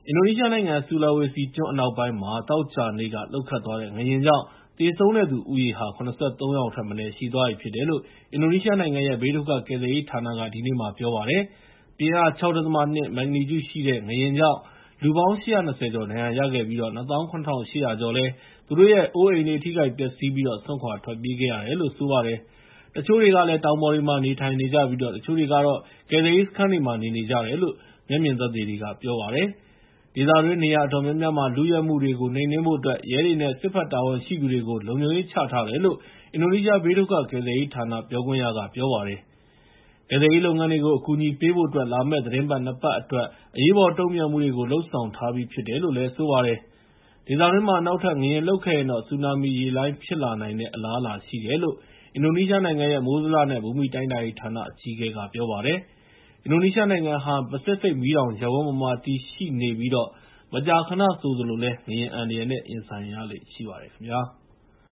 အင်ဒိုနီးရှားနိုင်ငံ ဆူလာဝေစီကျွန်းအနောက်ပိုင်းမှာ သောကြာနေ့က လှုပ်ခတ်သွားတဲ့ ငလျင်ကြောင့် သေဆုံးတဲ့သူဦးရေဟာ ၇၃ ယောက်ထက်မနည်း ရှိသွားပြီဖြစ်တယ်လို့ အင်ဒိုနီးရှားနိုင်ငံရဲ့ ဘေးဒုက္ခကယ်ဆယ်ရေးဌာနက ဒီနေ့မှာ ပြောပါတယ်။ ပြင်းအား ၆.၂ မက်ဂနီကျူရှိတဲ့ ငလျင်ကြောင့် လူပေါင်း ၈၂၀ ကျော် ဒဏ်ရာရခဲ့ပြီး ၂၇,၈၀၀ ကျော်လည်း သူတို့ရဲ့ အိုးအိမ်တွေ ထိခိုက်ပျက်စီးပြီး စွန့်ခွာထွက်ပြေးခဲ့ရတယ်လို့ ဆိုပါတယ်။ တချို့တွေကလည်း တောင်ပေါ်တွေမှာ နေထိုင်နေကြပြီး တချို့တွေကတော့ ကယ်ဆယ်ရေးစခန်းတွေမှာ နေနေကြတယ်လို့ မျက်မြင်သက်သေတွေက ပြောပါတယ်။ ဒေသတွင်း နေရာအတော်များများမှာ လုယက်မှုတွေကို နှိမ်နင်းဖို့အတွက် ရဲတွေနဲ့ စစ်ဘက်တာဝန်ရှိသူတွေကို လုံခြုံရေးချထားတယ်လို့ အင်ဒိုနီးရှား ဘေးဒုက္ခကယ်ဆယ်ရေးဌာန ပြောခွင့်ရက ပြောပါတယ်။ ကယ်ဆယ်ရေးလုပ်ငန်းတွေကို အကူအညီပေးဖို့အတွက် လာမယ့် သီတင်းပတ် ၂ ပတ်အတွက် အရေးပေါ်တုံ့ပြန်မှုတွေကို လုပ်ဆောင်ထားပြီးဖြစ်တယ်လို့ ဆိုပါတယ်။ ဒေသတွင်းမှာ နောက်ထပ် ငလျင်လှုပ်ခဲ့ရင်တော့ ဆူနာမီရေလှိုင်းဖြစ်လာနိုင်တဲ့ အလားအလာရှိတယ်လို့ အင်ဒိုနီးရှားနိုင်ငံရဲ့ မိုးဇလနဲ့ ဘူမိတိုင်းတာရေးဌာန အကြီးအကဲက ပြောပါတယ်။ အင်ဒိုနီးရှားနိုင်ငံဟာ ပစိဖိတ်မီးတောင်ရပ်ဝန်းပေါ်မှာ တည်ရှိနေပြီး မကြာခဏဆိုသလို ငလျင်အန္တရာယ်နဲ့ ရင်ဆိုင်ရလေ့ရှိပါတယ်ခင်ဗျာ။